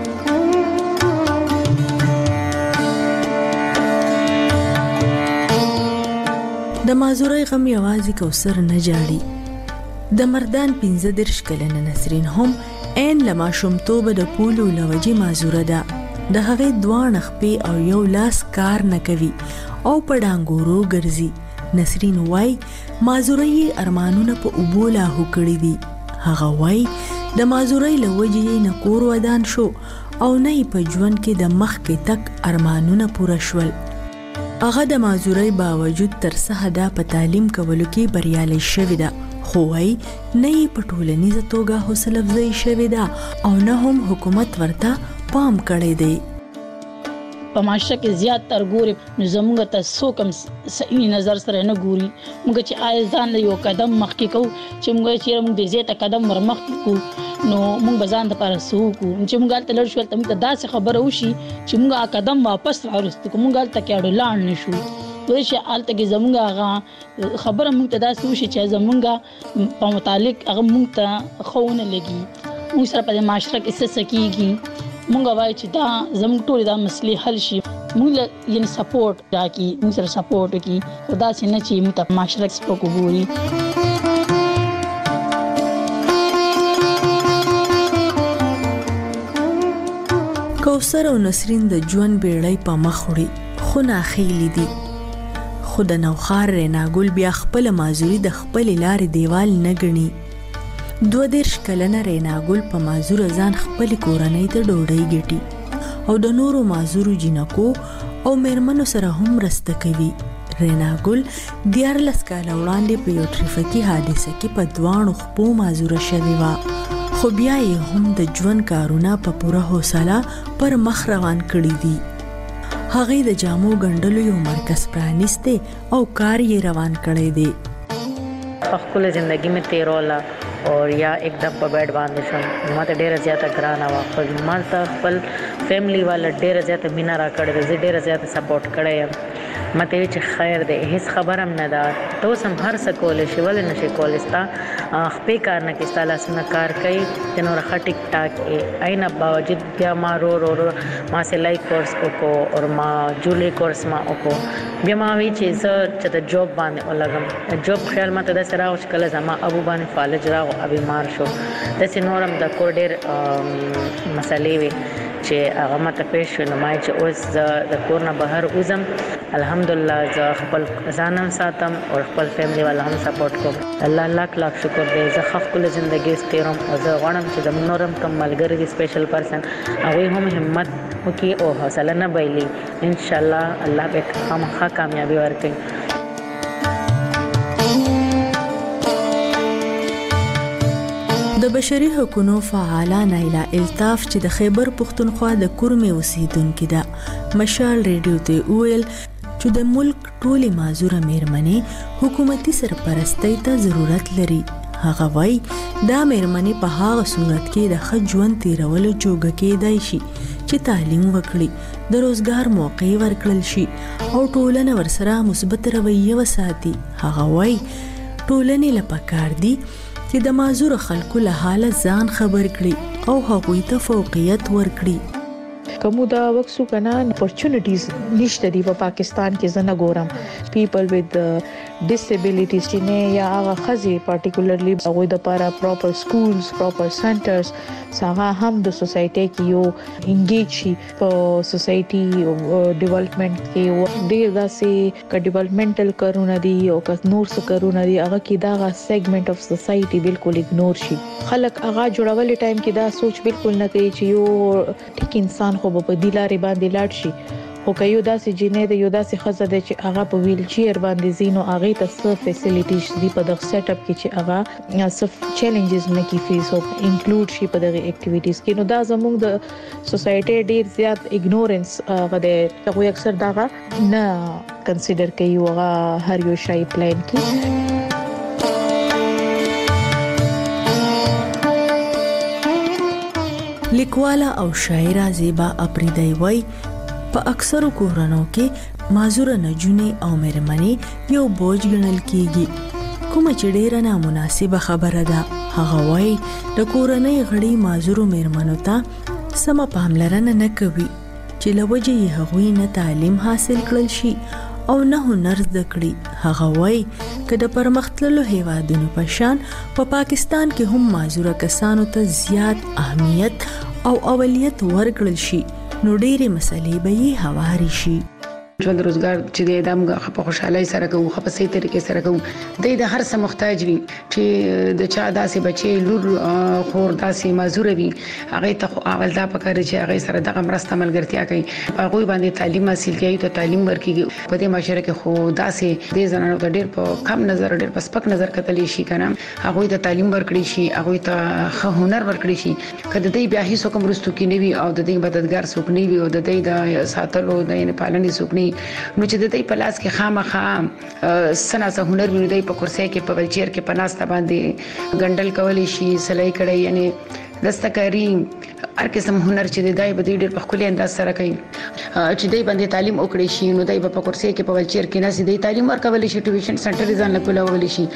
د معذورۍ غم یوازې کوثر نه جاړي. د مردان 15 کلنه نسرین هم عین له ماشومتوبه د پولو له وجې معذوره ده. د هغې 2 خپې او یو لاس کار نه کوي او په ډانګورو ګرځي. نسرین وای معذورۍ یې ارمانونه په اوبو لاهو کړي دي. هغه وای د معذورۍ له وجې نه کور ودان شو او نه یې په ژوند کې د مخکې تک ارمانونه پوره شول. هغه د معذورۍ باوجود تر څه حده په تعلیم کولو کې بریالی شوې ده خو وایي نه یې په ټولنیزه توګه حوصله افزایي شوې ده او نه هم حکومت ورته پام کړی دی. په معاشره کې زیات تر ګوري نو زموږ ته څوک هم صحیح نظر سره نه ګوري. موږ چې آیا ځان له یو قدم مخکې کوو چې موږ چېرې موږ د زیاته قدم ور مخکې کوو نو موږ به ځان دپاره څه وکړو. چې موږ هلته لاړ شو هلته موږ ته داسې خبره وشي چې موږ قدم واپس راوروسته کړو. موږ هلته کې اړو لاړ نه شو. وایي چې هلته کې زموږ هغه خبره موږ ته داسې وشي چې زموږ په متعلق هغه موږ ته ښه ونه لګي. موږ سره په دې معاشره کې څه کېږي مونږ وایو چې دا زموږ ټول دا مسلې حل شي مونږ یعنی سپورټ راکړي موږ سره سپورټ وکړي خدا سي نه چې موږ ته معاشره سپک وګوري. کوثر او نسرین د ژوند بیړۍ په مخ وړي خو ناخیلي دي. خو د نوخار ریناګل بیا خپل مازوري د خپل لارې دیوال نه ګڼي. 22 کلنه ریناګل په مازور ځان خپل کورنۍ ته ډوډۍ ګټي او د نورو مازورو جنکو او میرمنو سره هم مرسته کوي. ریناګل 14 کاله وړاندې په یو ټریفیکي حادثه کې په دوانو خپو مازوره شوې وه خو بیا یې هم د ژوند کارونه په پوره حوصله پر مخ روان کړي دي. هغې د جامو ګنډلو یو مرکز پرانیستی او کار یې روان کړی دی. خپل زندگی میں تیرولا اور یا एकदम په بیډ باندې شم ماته ډیره زیاته ګرانه وه خو ماته خپل فیملی والا ډیره زیاته مینه راکړې ده زه ډیره زیاته سپورټ کړی یم ماته وی چې خیر دی هیڅ خبر هم نه ده ته اوس هم هر څه کولی شي ولې نه شي کولی ستا خپې کار نه کې ستا لاسونه کار کوي چې نور ښه ټیک ټاک اینا باوجود بیا ما رو ما سلای کورس وکړو او ما جولری کورس ما وکړو بیا ما وی چې زه چې د جوب باندې ولګم جوب خیال ماته داسې راغو چې کله زما ابو باندې فالج راغو بیمار شو داسې نور هم د کور ډېر مسلې وي چې هغه ماته پیښ شو نو ما چې اوس زه د کور نه بهر وځم الحمدلله زه خپل ځان هم ساتم او خپل فیملی والا هم سپورټ کوم الله لاک لاک شکر دی زه ښه ښکلې زندګي تېروم او زه غواړم چې د نور هم کوم ملګري دي سپیشل پرسن هغوی هم همت وکړي او حوصله نه بایلي انشاءالله الله به خامخا کامیابي ورکړي. د بشري حقوقو فعاله نایلا الطاف چې د خیبر پښتونخوا د کورمې اوسیدونکې ده مشال ریډیو ته وویل چې د ملک ټولې معذوره میرمنې حکومتي سرپرستۍ ته ضرورت لري. هغه وایي دا میرمنې په هغه صورت کې د ښه ژوند تیرولو جوګه کېدای شي چې تعلیم وکړي د روزګار موقع ورکړل شي او ټولنه ورسره مثبت رویه وساتي. هغه وایي ټولنې له پکار دي چې د معذور خلکو له حاله ځان خبر کړي او هغوی ته فوقیت ورکړي. کومو دا وکسو کنه اپورچونټیز نشته دی په پاکستان کې زنه ګورم پیپل وذ ډیسابیلیټیز چې نه یا هغه خزي پارټیکولرلی هغه د لپاره پراپر سکولز پراپر سنټرز هغه هم د سوسايټي کې یو انګیج شي په سوسايټي ډیولپمنٹ کې ډیر داسې ک ډیولپمنټل کارونه دي او ک نور څه کارونه دي هغه کې دا سیګمنټ اف سوسايټي بالکل اګنور شي. خلک هغه جوړول ټایم کې دا سوچ بالکل نه کوي چې یو ټیک انسان خو په دلاري باندې لاړ شي خو که یو داسې جنې د یو داسې خزه د چې هغه په ویل چیر باندې زینو هغه ته څه فیسیلیټیز دی په دغه سیټ اپ کې چې هغه څه چیلنجز نه کی فیس او انکلود شي په دغه اکټیویټیز کې نو دا زموږ د سوسايټي ډیر زیات اګنورنس غوډه هغه اکثر دا نه کنسیډر کوي هغه هر یو شای پلان کې. لیکواله او شاعره زیبا اپریدی وای په اکثرو کورونو کې معذور نجونې او میرمنې یو بوج ګڼل کیږي کومه چې ډیره نامناسبه خبره ده. هغه وای د کورنۍ غړي معذور میرمنو ته سم پاملرنه نه کوي چې لوجه یې هغوی نه تعلیم حاصل کړل شي او نه هنر زده کړي. هغه وای که د پرمختللو هیوادونو په شان په پاکستان کې هم معذور کسانو ته زیات اهمیت او اولیت ورکړل شي نو ډېرې مسلې به یې هواري شي. ژوند روزګار چې د ادم په خوشحالۍ سره کوو خو په صحیح طریقې سره کوو د هر څه محتاج وي چې د چا داسې بچي لور خور داسې معذور وي هغه ته اول دا پکاره چې هغه سره دغه مرسته ملګرتیا کوي هغه باندې تعلیم حاصل کوي ته تعلیم ورکړي په دې معاشره کې خو داسې د زنانو ته ډېر په کم نظر ډېر په سپک نظر کتل شي کنه هغه ته تعلیم ورکړي شي هغه ته ښه هنر ورکړي شي کله دې بیا هیڅ کوم رستو کې نه وي او د دې مددگار څوک نه وي او د دې د ساتلو د پالنې څوک نه نو چې د دې په لاس کې خامخا سناسه هنر ویني د په کرسي کې په ولچیر کې پناسته باندې ګندل کولې شي سلای کړي یعنی دستکاری هر قسم هنر چې د دای په ډېر په خولي انداز سره کوي چې دای باندې تعلیم وکړي شي نو دای په کرسي کې په ولچیر کې ناسي د تعلیم ورکول شي ټیوشن سنټر ځان له کولول شي.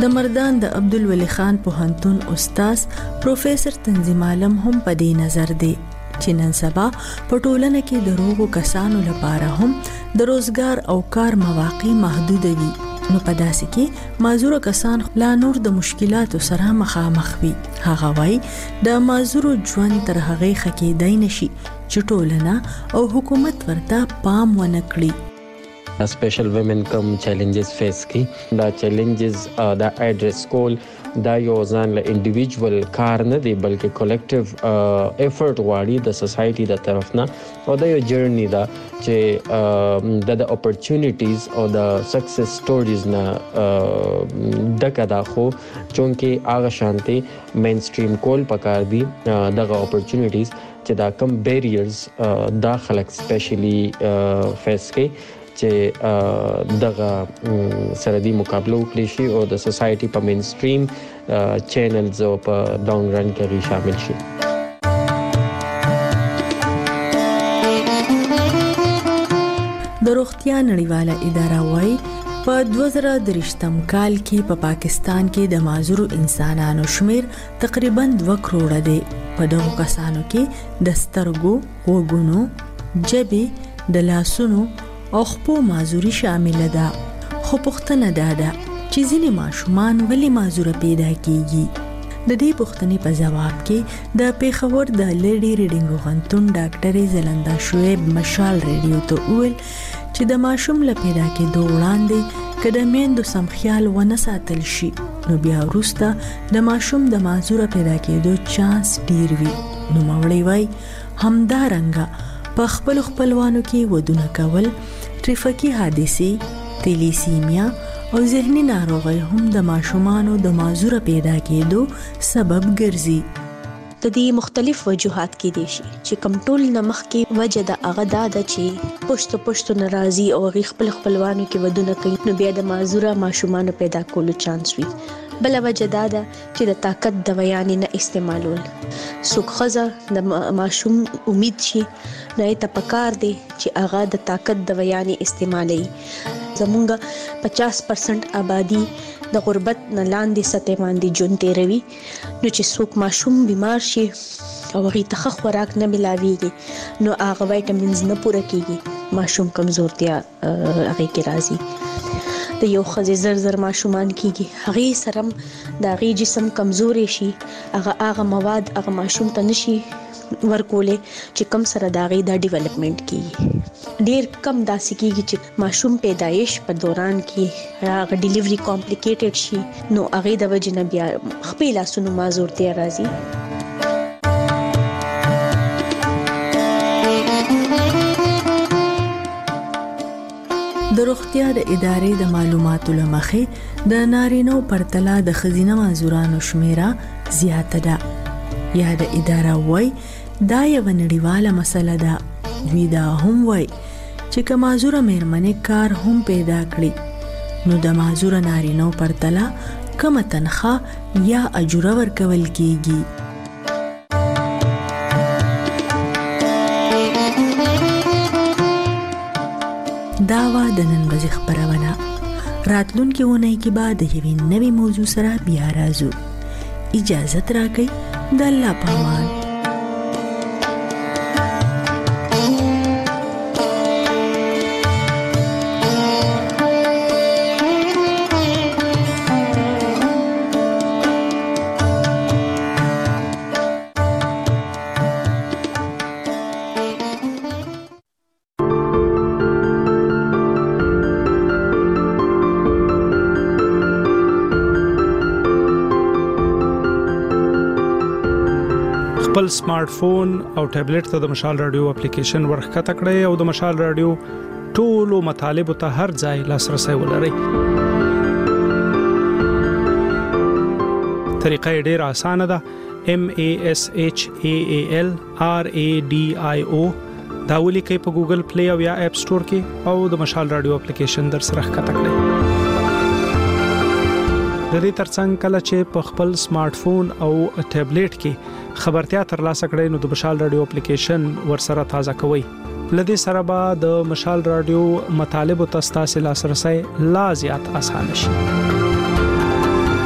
د مردان د عبدالولي خان پوهنتون استاد پروفیسور تنظیم عالم هم په دې نظر دی چې نن سبا په ټولنه کې د روغو کسانو لپاره هم د روزګار او کار مواقع محدود وي، نو په داسې کې معذور کسان لا نور د مشکلاتو سره مخامخ وي. هغه وایي د معذور ژوند تر هغې ښه کېدای نشي چې ټولنه او حکومت ورته پام ونه کړي. سپیشل ویمن کم چیلنجز فیس کی دا چیلنجز دا ایڈریس کول دا یو ځان له انډیویډوال کار نه دی بلکې کولیکټیو ایفورت غواړي د سوسایټي د طرف نه او دا یو جرنی دا چې د اپورچونټیز او د سکسس سټوریز نه دغه دا خو چونکې هغه شانتي مین سټریم کول پکار دی دغه اپورچونټیز چې دا کم بیریرز دا خلک سپیشلی فیس کی چې دغه سره دی مقابله وکړي شي او د سوسایټي په مین سټریم چینلز او په ډاون رن کې شامل شي. د روغتیا نړیواله اداره وايي په 2023م کال کې په پاکستان کې د معذور انسانانو شمیر تقریبا 2 کروڑه دی. په دغو کسانو کې د سترګو، غوږونو، جبې، د لاسونو او خپو معذوري شامل ده. خو پوښتنه ده چې ځینې ماشومان ولې معذوره پیدا کیږي. د دې پوښتنې په جواب کې د پیښور د لیډي ریډینګ پوهنتون ډاکټر زلنده شعیب مشال ریډیو ته وویل چې د ماشوم له پیدا کېدو وړاندې که د میندو سم خیال ونه ساتل شي نو بیا وروسته د ماشوم د معذوره پیدا کېدو چانس ډیر وي. نو مولوي وایي همدارنګه په خپل خپلوانو کې ودونه کول، ټریفیکي حادثې، تیلیسیمیا او ذهني ناروغۍ هم د ماشومانو د معذوره پیدا کېدو سبب ګرځي. د دې مختلف وجوهات کې دي چې کوم ټول نمخ کې وجه د هغه ده چې پښتو ناراضي او خپل خپلوانو کې ودونه کوي نو بیا د معذوره ماشومانو پیدا کولو چانس وي. بل وجه ده چې د طاقت د بیان نه استعمالول. څوک ښځه د ماشوم امید شي نو ته پکار دی چې هغه د طاقت د بیان استعمالي. زمونږ 50% آبادی د غربت نه لاندې سطح باندې ژوند تیروي نو چې څوک ماشوم بیمار شي او هغه ته خوراک نه ملاويږي نو هغه وایټامینز نه پوره کیږي، ماشوم کمزورتیا هغه کې راځي. د یو ښځې زر ماشومان کیږي هغه سره د هغه جسم کمزوري شي، هغه مواد هغه ماشوم ته نشي ورکولې چې کم سره د هغه د ډیولپمنٹ کیږي. ډیر کم داسې کیږي چې ماشوم پیدایش په دوران کې هغه ډیلیوري کمپلیکیټډ شي نو هغه د وجې نه بیا خپل لاسونو معذورتیا راځي. د روغتیا د ادارې د معلوماتو لمخې د نارینو پرتله د ښځینه معذورانو شمیره زیاته ده. یا د اداره وای دا یو نړیواله مسله ده. دوی دا هم وای چې که معذوره میرمنې کار هم پیدا کړي نو د معذوره نارینو پرتله کمه تنخواه یا اجوره ورکول کیږي. دا وا د نن ورځې خبرونه. راتلونکي اونۍ کې به د یوې نوې موضوع سره بیا راځو. اجازه راکړئ. د الله په امان. خپل سمارټ فون او ټابلیټ ته د مشال رادیو اپلیکیشن ورخکته کړئ او د مشال رادیو ټولو مطالبه ته هر ځای لاسرسي ولرئ. طریقه ډیره اسانه ده. MASHAAL RADIO دا ولیکئ په ګوګل پلی او یا اپ سٹور کې او د مشال رادیو اپلیکیشن در سره ښکته کړئ. د دې ترڅنګ کله چې په خپل سمارټ فون او ټابلیټ کې خبرتیا ترلاسه کړئ نو د مشال رادیو اپلیکیشن ورسره تازه کوئ. لدې سره به د مشال رادیو مطالب او تاسو لاسرسي لا زیات اسانه شي.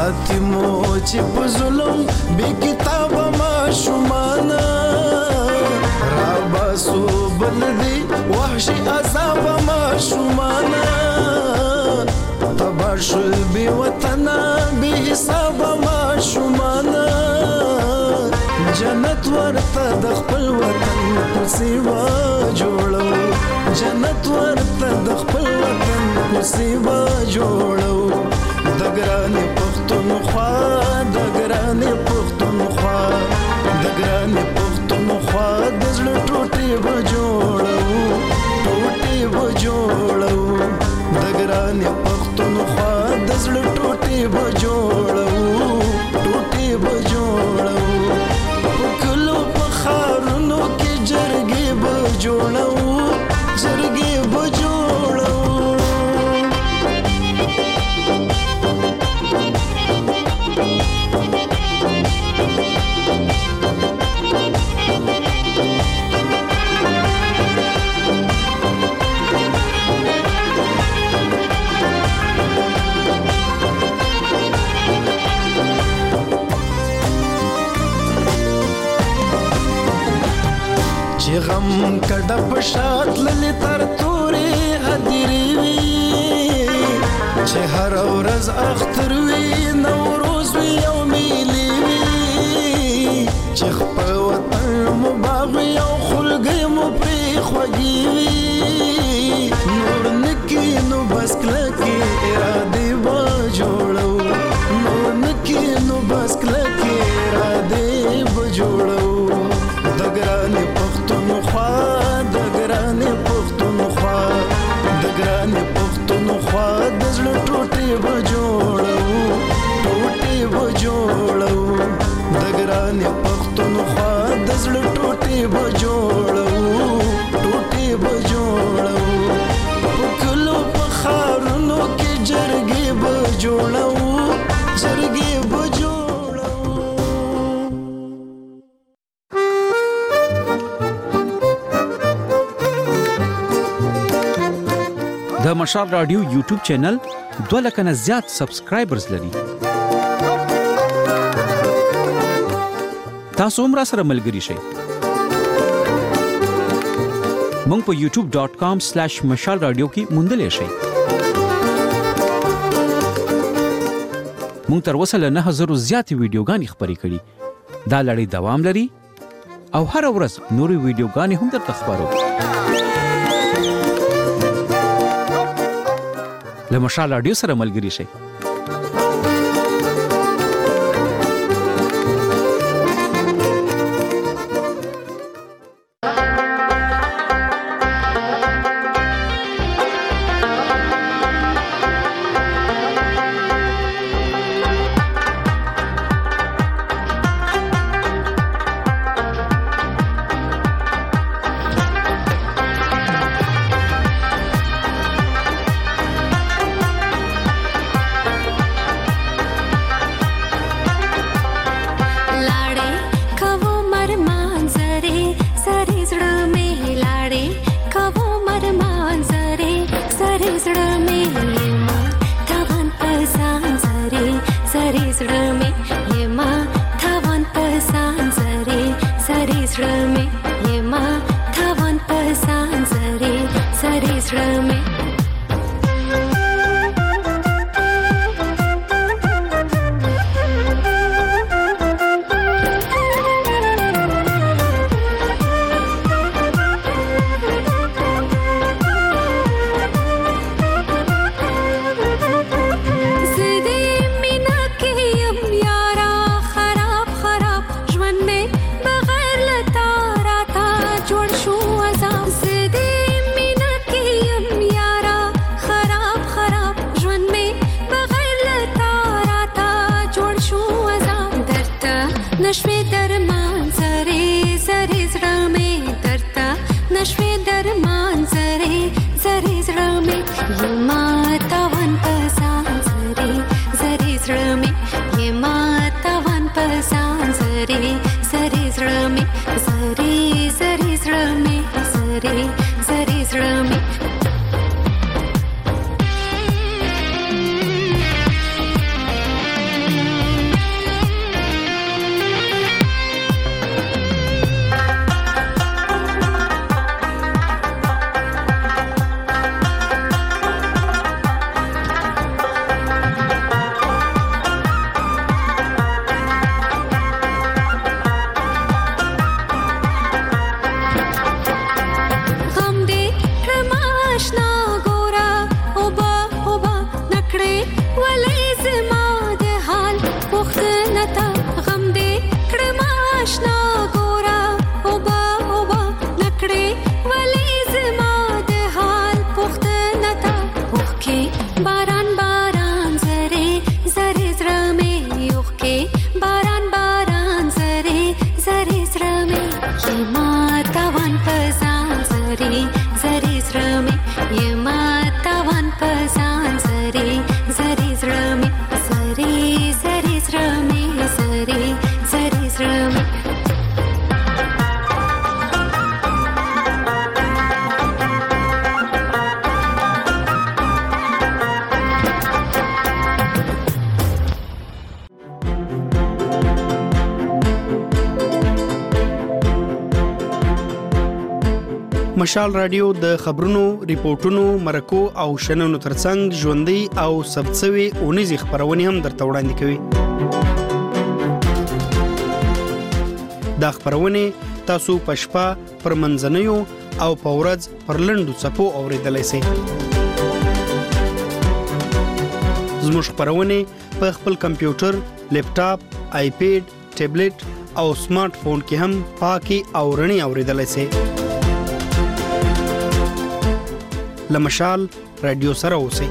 ساتي مو چې په ظلم بې کتابه ماشومانه راباسو بل دي وحشي عذابه ماشومانه تبا شول بې وطنه بې حسابه ماشومانه جنت ورته د خپل وطن کوڅې به جوړو جنت ورته د خپل وطن کوڅې به جوړو د ګرانې پښتونخوا د ګرانې پښتونخوا د ګرانې پښتونخوا د زړه ټوټې به جوړو ټوټې به جوړو د ګرانې پښتونخوا د زړه ټوټې به جوړو ټوټې به جوړو په کلو په ښارونو کې جرګې به جوړو جرګې به جوړو چې غم کډه په شات للی تر تورې هدیرې وي چې هر ورځ اختر وي نوروز وي او میلې وي چې خپل وطن مو باغ وي او خلګۍ مو پرې خوږې وي نور نکي نو بس کلکې ارادې به جوړو نور نکي نو بس کلکې ارادې به جوړو د ګرانې پښتونخوا د ګرانې پښتونخوا د ګرانې پښتونخوا د زړه ټوټې به جوړو ټوټې به جوړو د ګرانې پښتونخوا د زړه ټوټې به جوړو ټوټې به جوړو په کلو په ښارونو کې جرګې به جوړو جرګې به جوړو د مشال رادیو یوټیوب چینل 2 لک نه زیات سبسکرایبرز لري. تاسو هم سره ملګري شئ. مونږ په youtube.com/mashalradio کې موندلې شئ. مونږ تر اوسه له 9000 زیات ویډیوګانې خپرې کړې. دا لړۍ دوام لري او هر ورځ نورې ویډیوګانې هم درته خبرو. له مشال رادیو سره ملګري شئ. مشال رادیو د خبرونو، ریپورتونو، مرکو او شننو ترڅنګ ژوندۍ او ثبتسوي اونیزي خبرونه هم درته وړاندې کوي. دا خبرونه تاسو په شپه پر منځنیو او په ورځ پر لنډو څپو اوریدلای شئ. زموږ خبرونه په خپل کمپیوټر، لیپټاپ، آیپیډ، ټابلیټ او سمارټ فون کې هم پاکي او رڼي اوریدلای شئ. لمشال رادیو سره اوسئ.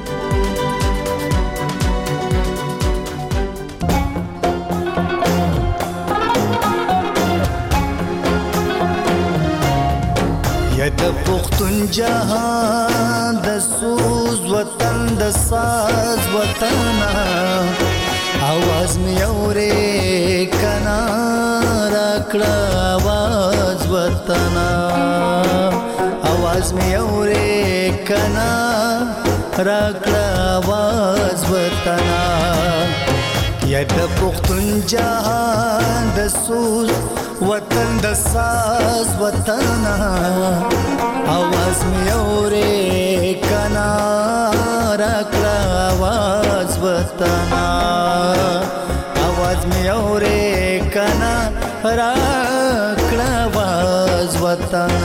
یا د پښتون جهان د سوز وطن د ساز وطن आवाज می اورې کنا راکړه आवाज وطن आवाज می اورې کنا راکړه आवाज وطن یا د پښتون جهان د سوز وطن د ساز وطن आवाज می اورې کنا راکړه आवाज وطن आवाज می اورې کنا راکړه आवाज وطن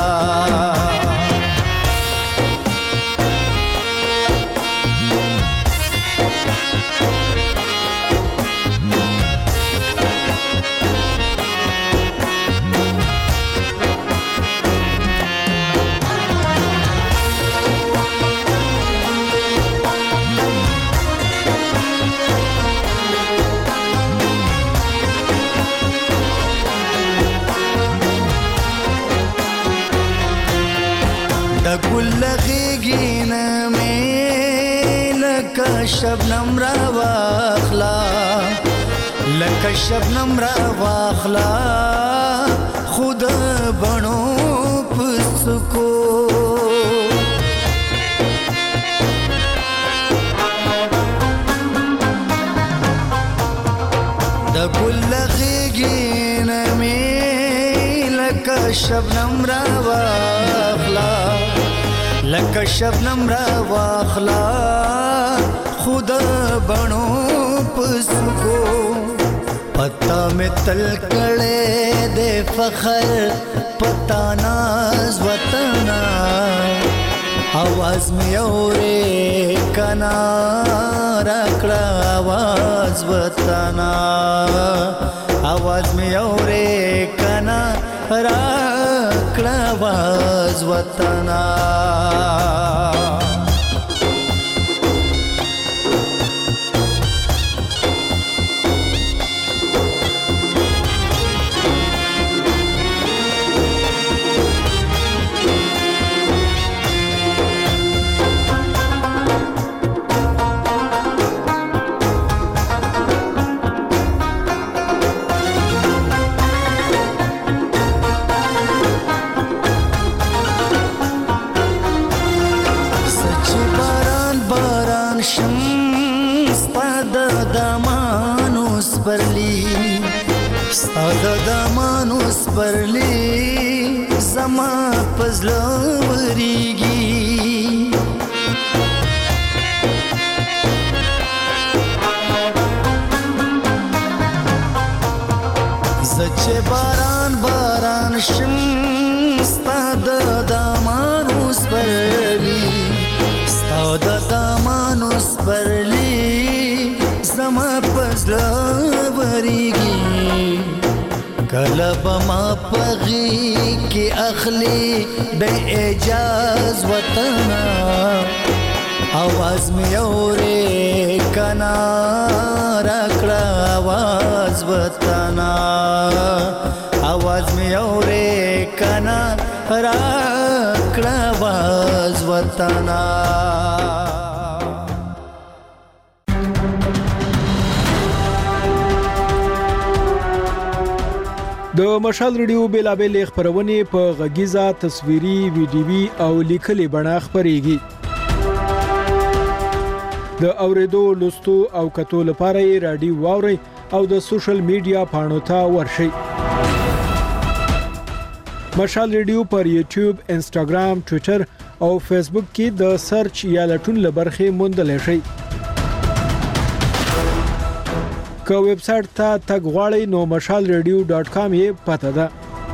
گل غیگین میں لکا شبنم را واخلا لکا شبنم را واخلا خود بنو پسکو دا گل غیگین میں لکا شبنم را واخلا لکه شبنم را واخلا خود بنو پسکو پتا میں تل کڑے دے فخر پتا ناز وطن आवाज میں اورے کنا راکڑا आवाज وطن आवाज میں اورے کنا راکڑا आवाज وطن د مانوس پرلی زما پزلو ریږي زچ باران باران شم ستاد د مانوس پرلی ستاد د مانوس پرلی زما پزلو ریږي کلب ما پغی کی اخلی بے اجاز وطن आवाज میں اورے کنا راکڑا आवाज وطن आवाज میں اورے کنا راکڑا आवाज وطن د مشال ریډیو بیلابل خبرونه په غږیزه تصویري ویډیوي او لیکلي بڼه خبريږي. د اوریدو لوستو او کتو لپاره رادیو واوري او د سوشل میډیا پاڼو ته ورشئ. مشال ریډیو پر یوټیوب، انسټاګرام، ټوئیټر او فیسبوک کې د سرچ یا لټون لبرخه موندلای شئ. که ویب سټ ته تګ غواړئ نو mashalradio.com یې پته ده.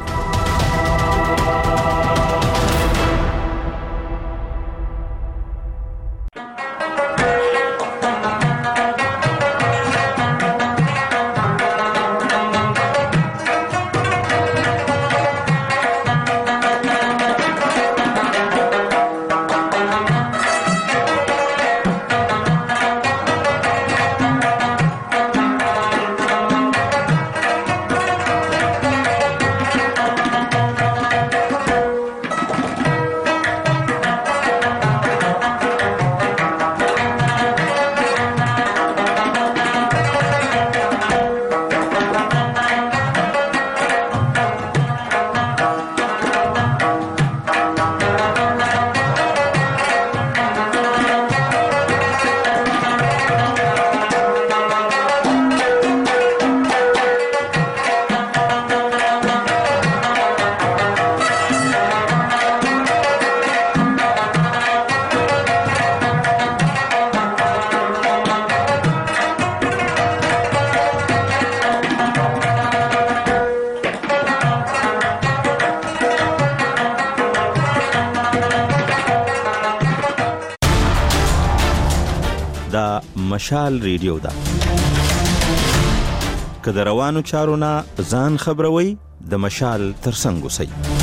مشال ریډیو ده. که د روانو چارو نه ځان خبروي د مشال ترڅنګ اوسئ.